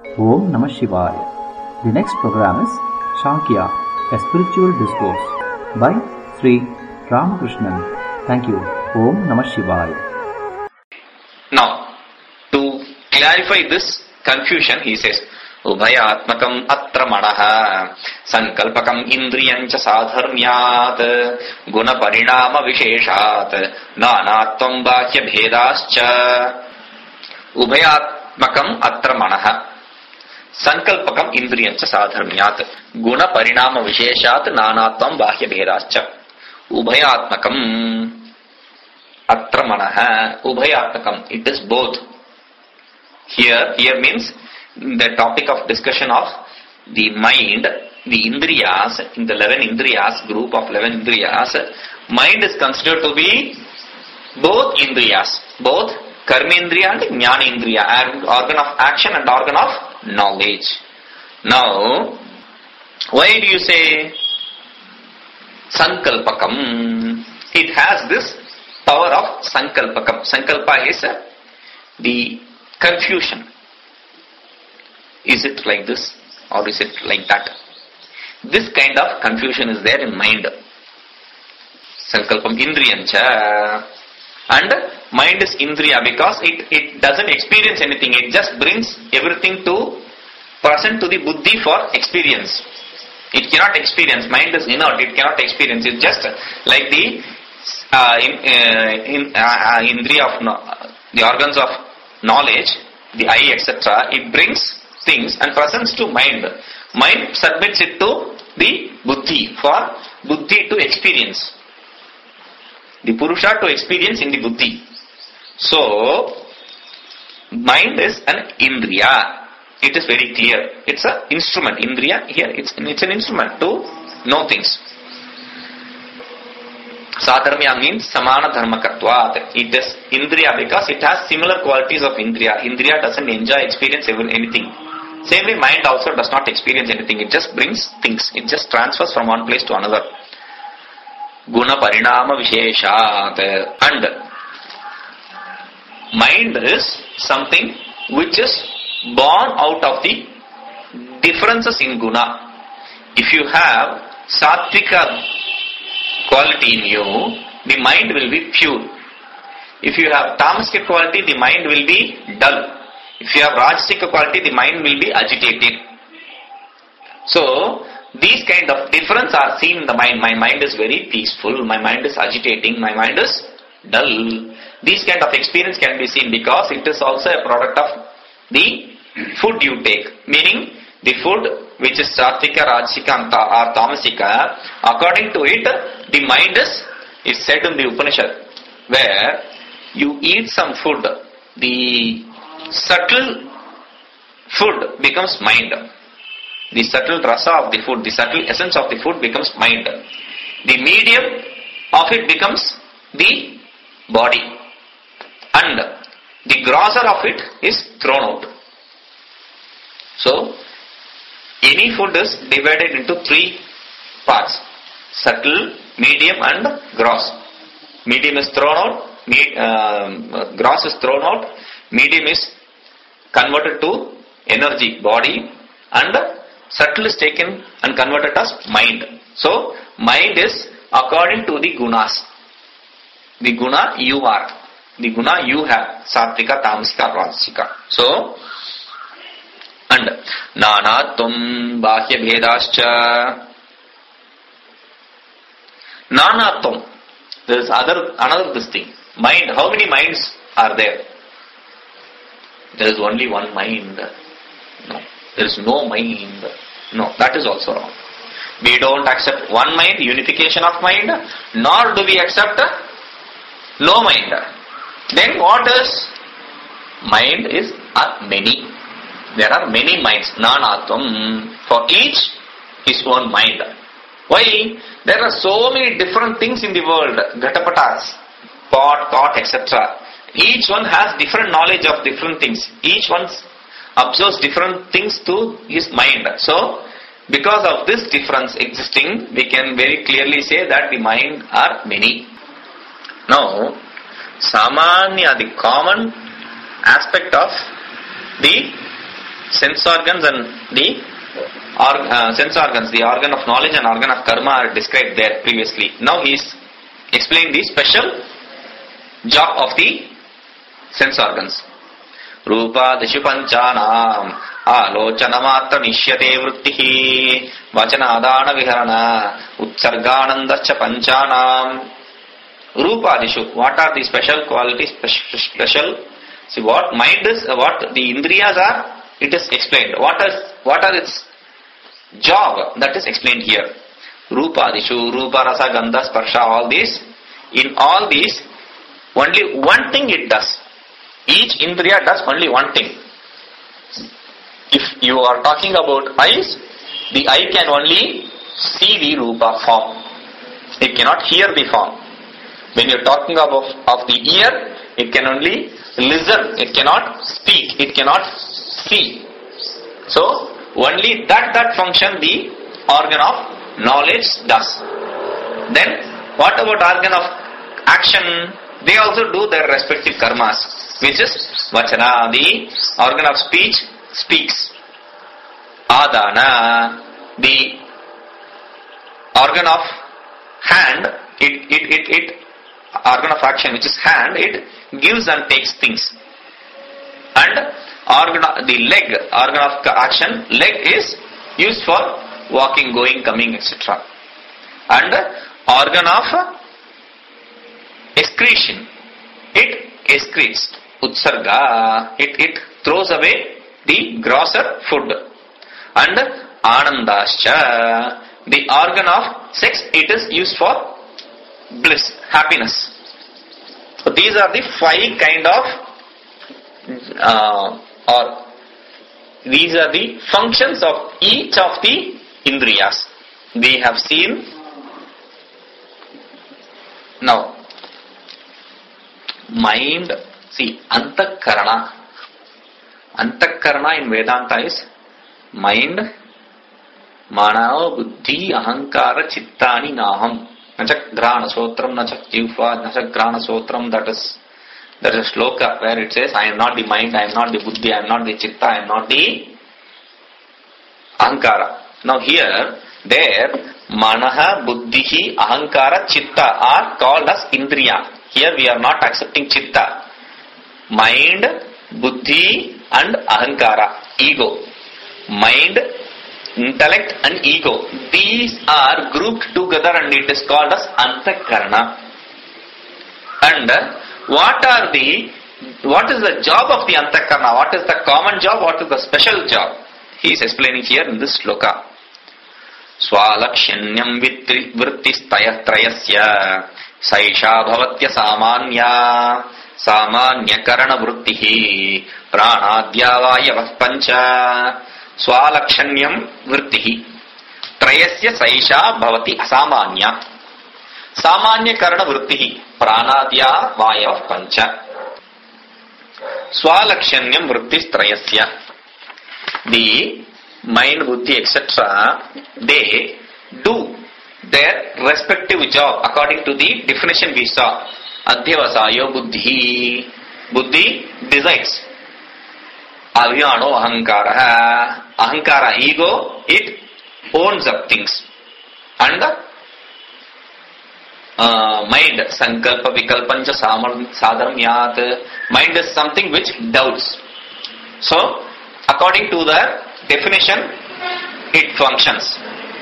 Om Namah Shivaya. The next program is Shakya, a spiritual discourse by Sri Ramakrishnan. Thank you. Om Namah Shivaya. Now, to clarify this confusion, he says, Ubhayatmakam atra manaha sankalpakam indriyancha sadharmyat guna parinama visheshat nanatvam bhakya bhedascha. Ubhayatmakam atra manaha sankalpakam indriyancha sadharmyat guna parinama visheshat nanatvam bhakya bhedascha. Ubhayatmakam atra manaha. Ubhayatmakam, it is both. Here means the topic of discussion of the mind, the indriyas, in the 11 indriyas, group of 11 indriyas, mind is considered to be both indriyas, both karmendriya and jnanendriya, and organ of action and organ of knowledge. Now, why do you say sankalpakam? It has this power of sankalpakam. Sankalpa is the confusion. Is it like this or is it like that? This kind of confusion is there in mind. Sankalpam indriyancha. And mind is indriya because it doesn't experience anything. It just brings everything to present to the buddhi for experience. It cannot experience. Mind is inert. It cannot experience. It's just like the indriya of the organs of knowledge, the eye, etc. It brings things and presents to mind. Mind submits it to the buddhi for buddhi to experience. The purusha to experience in the buddhi. So, mind is an indriya. It is very clear. It's an instrument. Indriya here, it's an instrument to know things. Sadharmya means samana dharmakatvat. It is indriya because it has similar qualities of indriya. Indriya doesn't enjoy, experience anything. Same way, mind also does not experience anything. It just brings things. It just transfers from one place to another. Guna parinama visheshat. And mind is something which is born out of the differences in guna. If you have sattvika quality in you, the mind will be pure. If you have tamasic quality, the mind will be dull. If you have rajasic quality, the mind will be agitated. So, these kind of difference are seen in the mind. My mind is very peaceful, my mind is agitating, my mind is dull. These kind of experience can be seen because it is also a product of the food you take. Meaning, the food which is sattvika, rajasika or tamasika, according to it, the mind is said in the Upanishad, where you eat some food, the subtle food becomes mind. The subtle rasa of the food, the subtle essence of the food becomes mind. The medium of it becomes the body. And the grosser of it is thrown out. So, any food is divided into 3 parts. Subtle, medium and gross. Medium is thrown out, gross is thrown out, medium is converted to energy, body, and subtle is taken and converted as mind. So, mind is according to the gunas. The guna you are. The guna you have. Sattvika, tamasika, rajasika. So, and nanatvam bahya bhedascha. Nanatvam. There is another this thing. Mind. How many minds are there? There is only one mind. No. There is no mind. No, that is also wrong. We don't accept one mind, unification of mind, nor do we accept no mind. Then what is? Mind is many. There are many minds. Nanatvam. For each his own mind. Why? There are so many different things in the world. Ghatapatas, pot, thought, etc. Each one has different knowledge of different things. Each one observes different things to his mind. So, because of this difference existing, we can very clearly say that the mind are many. Now, samanya, the common aspect of the sense organs and the sense organs, the organ of knowledge and organ of karma are described there previously. Now he is explaining the special job of the sense organs. Rupa dishu panchanam alochana nishyate vrittihi vachanadana viharana utsarganandascha panchanam. Rupa dishu, what are the special qualities? Special. See, what mind is, what the indriyas are, it is explained. What are its job? That is explained here. Rupa dishu, rupa rasa gandha sparsha, all these. In all these, only one thing it does. Each indriya does only one thing. If you are talking about eyes, the eye can only see the rupa form. It cannot hear the form. When you are talking of the ear, it can only listen. It cannot speak. It cannot see. So, only that function the organ of knowledge does. Then, what about organ of action? They also do their respective karmas, which is vachana, the organ of speech, speaks. Adana, the organ of hand, it organ of action, which is hand, it gives and takes things. And the leg, organ of action, leg is used for walking, going, coming, etc. And organ of excretion, it excretes. Utsarga, it throws away the grosser food. And anandascha, the organ of sex, it is used for bliss, happiness. So these are the 5 kind of these are the functions of each of the indriyas. We have seen. Now, mind, see, antakarana. Antakarana in Vedanta is mind, mana, buddhi, ahankara, chittani, naham. Nachak grana sotram, nachak jivva, nachak grana sotram, there is a shloka where it says, I am not the mind, I am not the buddhi, I am not the chitta, I am not the ahankara. Now here, there, manaha, buddhihi, ahankara, chitta are called as indriya. Here we are not accepting chitta. Mind, buddhi and ahankara, ego. Mind, intellect and ego. These are grouped together and it is called as antakarana. And what is the job of the antakarana? What is the common job? What is the special job? He is explaining here in this sloka. Swalakshanyam vrittis trayasya saisha bhavatya samanya samanya karana vrittihi pranadyavayavah pancha swalakshanyam vrittihi trayasya saisha bhavati asamanya samanya karana vrittihi pranadyavayavah pancha swalakshanyam vrittis trayasya. The mind, buddhi, etc., they do their respective job according to the definition we saw. Adhyavasayo buddhi. Buddhi decides. Avyano ahankara. Ahankara, ego, it owns up things. And mind, sankalpa vikalpancha sadharamyat. Mind is something which doubts. So, according to the definition, it functions.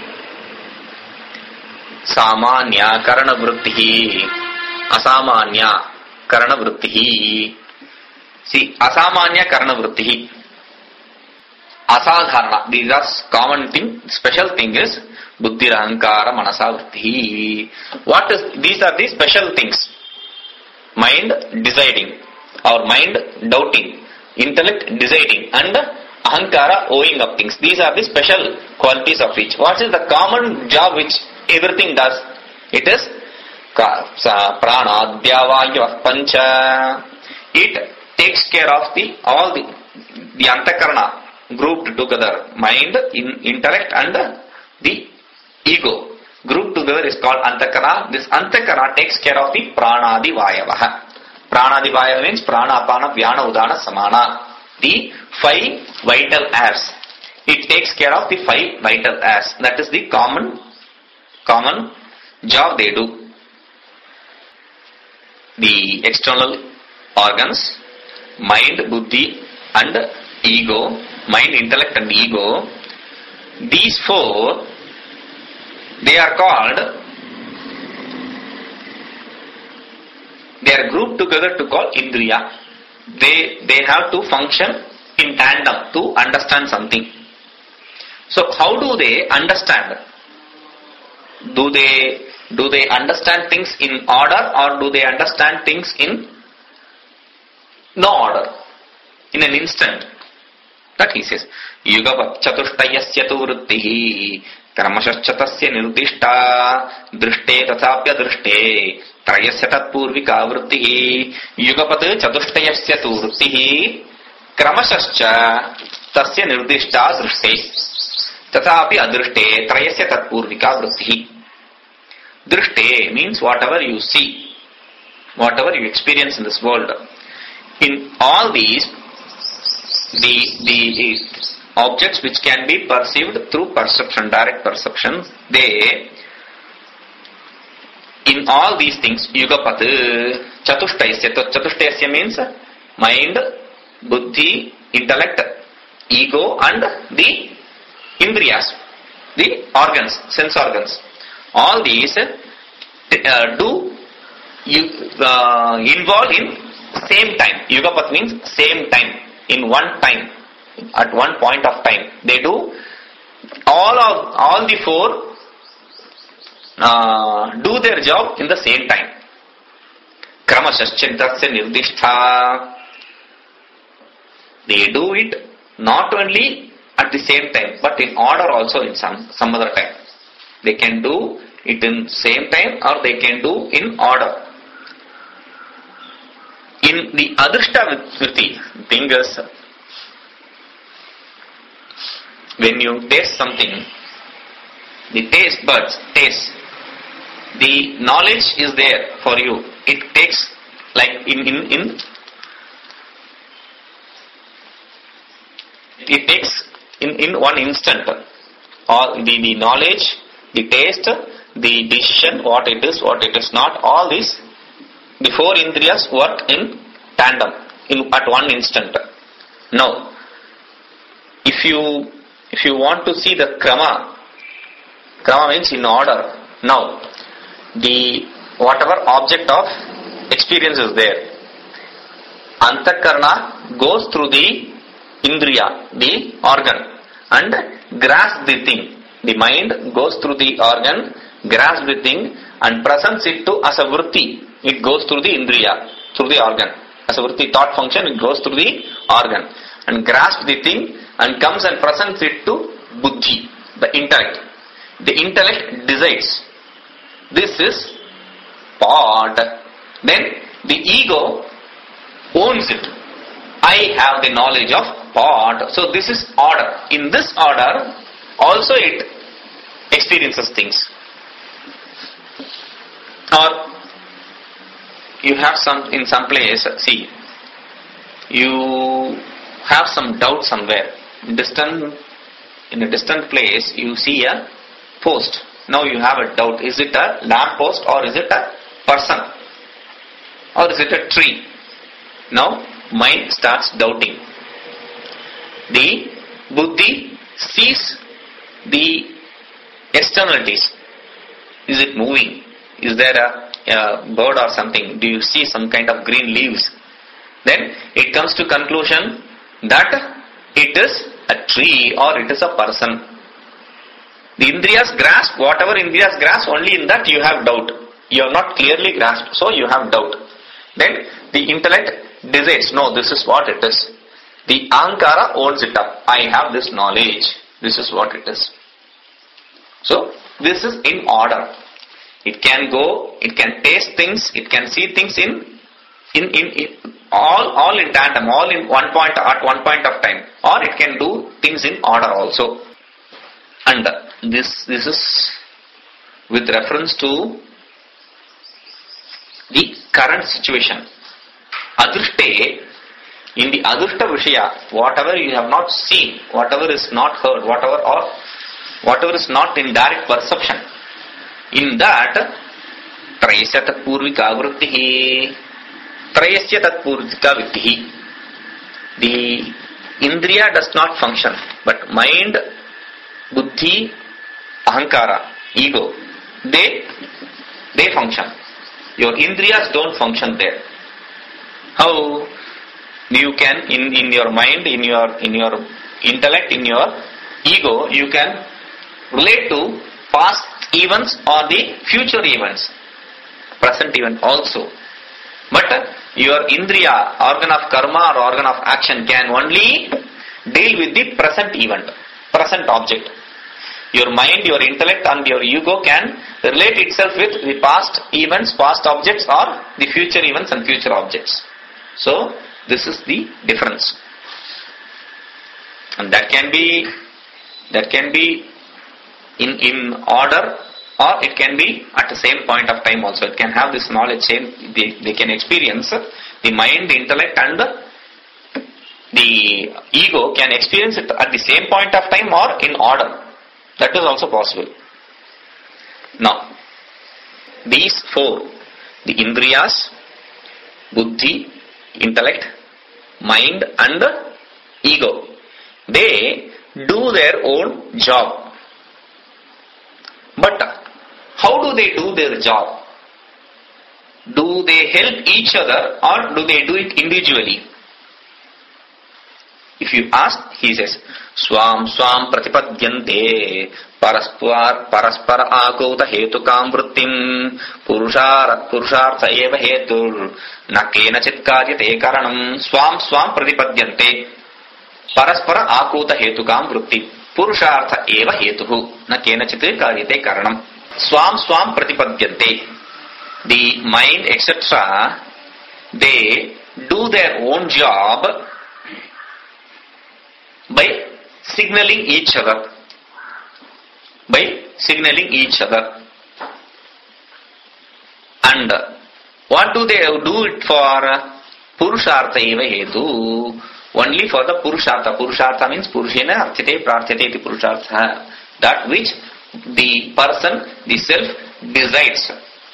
Samanya karana vrittihi, asamanya karana vrittihi. See, asamanya karana vrittihi, asadharana. These are common thing. Special thing is buddhi, ahankara, manasa vrittihi. These are the special things. Mind deciding, or mind doubting, intellect deciding, and ahankara owing up things. These are the special qualities of each. What is the common job which everything does? It is pranadyavayavah pancha. It takes care of all the antakarana grouped together. Mind, intellect and the ego grouped together is called antakarana. This antakarana takes care of the pranadivayavah. Pranadivayava means prana, apana, vyana, udana, samana. the 5 vital airs. It takes care of the 5 vital airs. That is the common job they do. The external organs, mind, buddhi and ego, mind, intellect and ego, these 4, they are grouped together to call Indriya. They have to function in tandem to understand something. So how do they understand? Do they understand things in order, or do they understand things in no order, in an instant? That he says, Yugavat chatushtayasya tu vrittihi kramashaschatasya nirudishta drishte tathapya drishte trayasya tatpurvika vrittihi Yugapat chatushtayasya tu vrittihi kramashascha tasya nirudishta drishte tathapya adrishte trayasya tatpurvika vrittihi. Drishte means whatever you see, whatever you experience in this world. In all these, the objects which can be perceived through perception, direct perception, in all these things, Yugapat, Chatushtayasya. Chatushtayasya means mind, buddhi, intellect, ego and the indriyas, the organs, sense organs. All these involve in same time. Yugapat means same time, in one time, at one point of time. They do all the 4 do their job in the same time. Kramashaschatasya nirdishtha. They do it not only at the same time, but in order also in some other time. They can do it in same time, or they can do in order. In the adrishta vritti, thing is, when you taste something, the taste buds taste, the knowledge is there for you. It takes like in one instant. All the knowledge, the taste, the decision, what it is not, all these, the 4 indriyas work in tandem at one instant. Now, if you want to see the krama means in order. Now, the whatever object of experience is there, antakarna goes through the indriya, the organ, and grasps the thing. The mind goes through the organ, grasps the thing, and presents it to as a vritti. It goes through the indriya, through the organ. As a vritti, thought function, it goes through the organ and grasps the thing and comes and presents it to buddhi, the intellect. The intellect decides. This is part. Then the ego owns it. I have the knowledge of part. So this is order. In this order, also it experiences things. Or you have in some place, see, you have some doubt somewhere. In a distant place, you see a post. Now you have a doubt. Is it a lamp post, or is it a person, or is it a tree? Now mind starts doubting. The buddhi sees the externalities. Is it moving? Is there a bird or something? Do you see some kind of green leaves? Then it comes to conclusion that it is a tree or it is a person. The indriyas grasp, whatever indriyas grasp, only in that you have doubt. You have not clearly grasped, so you have doubt. Then the intellect decides, no, this is what it is. The ahankara owns it up. I have this knowledge. This is what it is. So this is in order. It can go, it can taste things, it can see things in all in tandem, all in one point at one point of time, or it can do things in order also. And this is with reference to the current situation. Adrishte In the Adushta Vishaya, whatever you have not seen, whatever is not heard, whatever is not in direct perception, in that, Trayasya Tatpurvika Vrittihi, Trayasya Tatpurvika Vrittihi. The Indriya does not function, but mind, Buddhi, Ahankara, ego, they function. Your Indriyas don't function there. How? You can, in your mind, in your intellect, in your ego, you can relate to past events or the future events, present event also. But your Indriya, organ of karma or organ of action, can only deal with the present event, present object. Your mind, your intellect and your ego can relate itself with the past events, past objects or the future events and future objects. So, this is the difference. And that can be in order, or it can be at the same point of time also. It can have this knowledge, they can experience the mind, the intellect and the ego can experience it at the same point of time or in order. That is also possible. Now, these four, the Indriyas, Buddhi, intellect, mind and ego, they do their own job. But how do they do their job? Do they help each other or do they do it individually? If you ask, he says, Swam swam pratipadyante paraspara akota hetukam vrittim purushartha eva hetur nakena chitkaryate karanam. Swam swam pratipadyante paraspara akota hetukam vrittim purushartha eva hetuhu nakena chitkaryate karanam. Swam swam pratipadyante. The mind, etc., they do their own job by signaling each other. And what do they do it for? Purushartha eva hetu. Only for the Purushartha. Purushartha means Purushena arthite prarthate iti Purushartha. That which the person, the self, decides.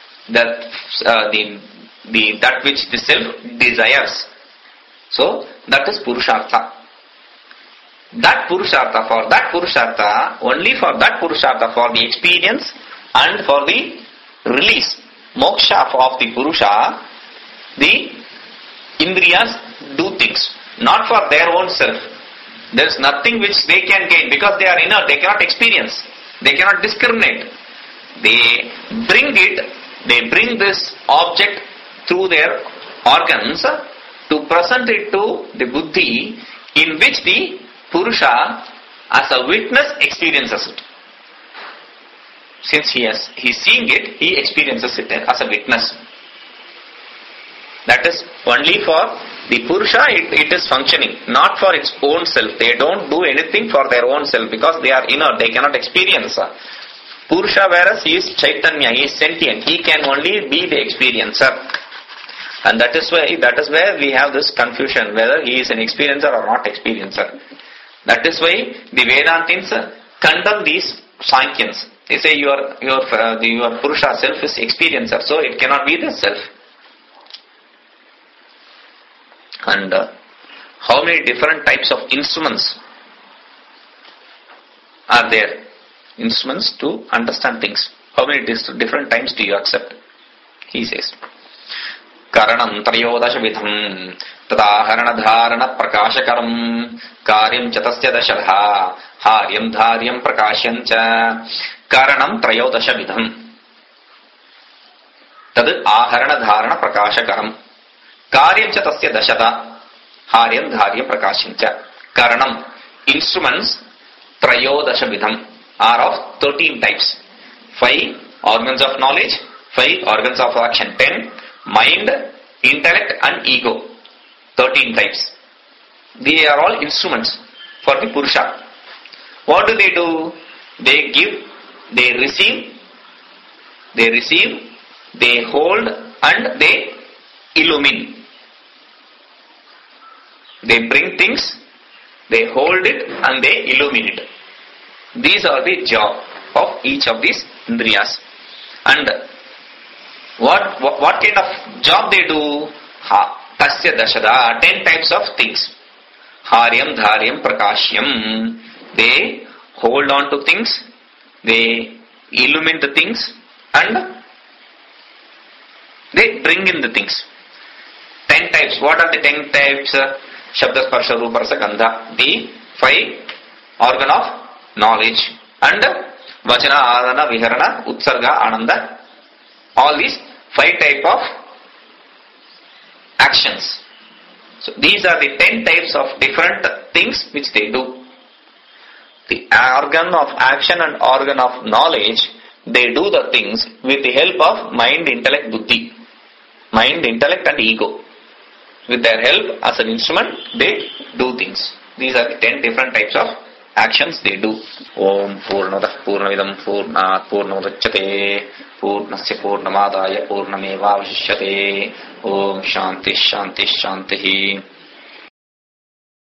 That which the self desires. So, that is Purushartha. That Purushartha, only for that Purushartha, for the experience and for the release, moksha of the Purusha, the Indriyas do things, not for their own self. There is nothing which they can gain because they are inert, they cannot experience, they cannot discriminate. They bring this object through their organs to present it to the Buddhi, in which the Purusha as a witness experiences it. Since he is seeing it, he experiences it as a witness. That is only for the Purusha, it is functioning, not for its own self. They don't do anything for their own self because they are inert, they cannot experience. Purusha, whereas he is Chaitanya, he is sentient, he can only be the experiencer. And that is where we have this confusion, whether he is an experiencer or not experiencer. That is why the Vedantins condemn these Sankhyans. They say your Purusha self is experiencer, so it cannot be the self. And how many different types of instruments are there? Instruments to understand things. How many different times do you accept? He says, Karanam Trayodasha Vidham Tadaharana Dharana Prakashakaram Karyam Chatasya Dashadha Haryam Dharyam Prakashyancha Karanam Trayodasha Vidham Tad Aharana Dharana Prakashakaram Karyam Chatasya Dashadha Haryam Dharyam Prakashyancha. Karanam, instruments, Trayodasha Vidham, are of 13 types. 5 organs of knowledge, 5 organs of action, 10 mind, intellect and ego, 13 types. They are all instruments for the Purusha. What do? They give, they receive, they hold and they illumine. They bring things, they hold it, and they illumine it. These are the job of each of these indriyas. And what kind of job they do? Tasya dashada, 10 types of things. Haryam, dharyam, prakashyam. They hold on to things, they illumine the things, and they bring in the things. 10 types. What are the 10 types? Shabda, Sparsha, Rupa, Rasa, Gandha. The 5 organ of knowledge. And Vachana, Adana, Viharana, Utsarga, Ananda. All these 5 type of actions. So these are the 10 types of different things which they do. The organ of action and organ of knowledge, they do the things with the help of mind, intellect, buddhi. Mind, intellect and ego. With their help as an instrument, they do things. These are the 10 different types of actions they do. Om Purnamadah Purnavidam Purnat Purnamudachyate Purnasya Purnamadaya Purnameva Vashishyate. Om Shanti Shanti Shanti.